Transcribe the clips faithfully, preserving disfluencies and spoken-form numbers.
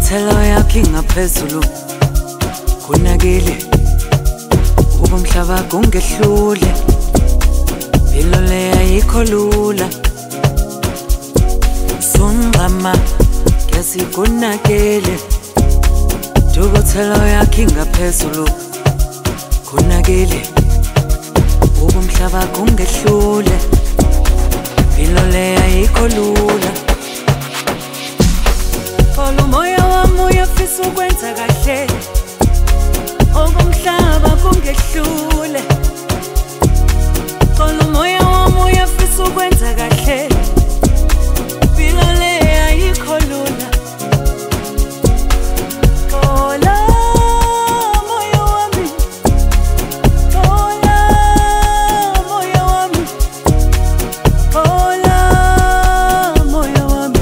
Dubuthelo yakhe ngaphezulu kunakile ubumhlaba kungehlule Impilo le ayikho lula Sungama kesi kunakile Dubuthelo yakhe ngaphezulu kunakile ubumhlaba kungehlule Impilo le ayikho lula Folo moya wami uyafisa ukwenza kahle Okumhlaba kungehlule Folo moya wami uyafisa ukwenza kahle Impilo le ayikho lula Kola moya wami Kola moya wami Kola moya wami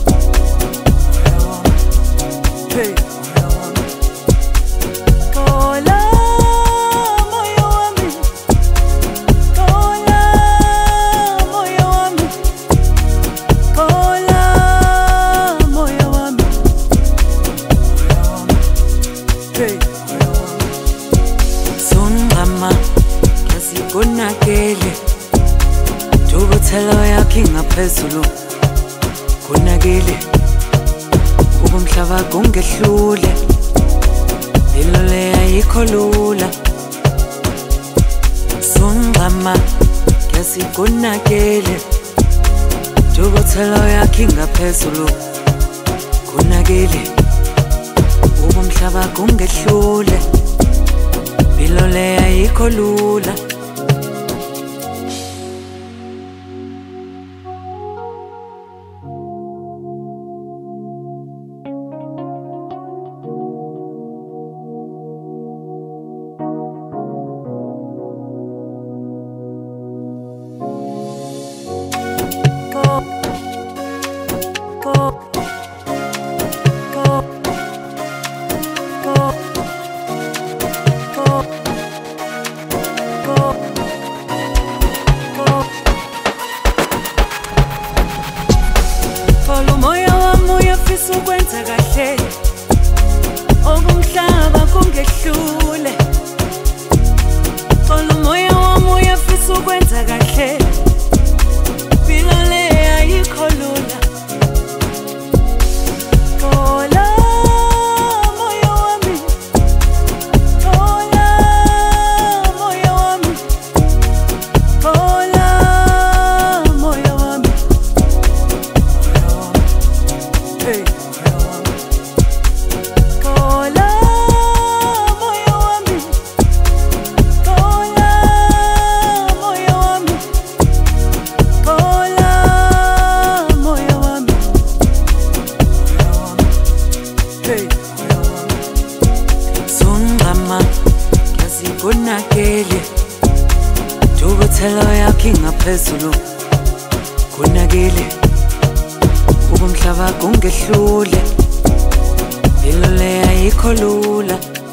Hey Kola moya wami Kola moya wami Kola moya wami Hey Sungama kasi kunakile Dubuthelo yakhe ngaphezulu kunakile ubumhlaba kungehlule Impilo le ayikho lula Sungama kesi kunakile Dubuthelo yakhe ngaphezulu kunakile ubumhlaba kungehlule Impilo le ayikho lula Folo moya wami uyafisa ukwenza kahle Okumhlaba kungehlule Folo moya wami uyafisa ukwenza kahle Impilo le ayikho lula Kola moya wami Kola moya wami Kola moya wami Hey Kola moya wami Kola moya wami Kola moya wami Hey Sungama kasi kunakile Dubuthelo yakhe ngaphezulu kunakile ubumhlaba kungehlule Impilo le ayikho lula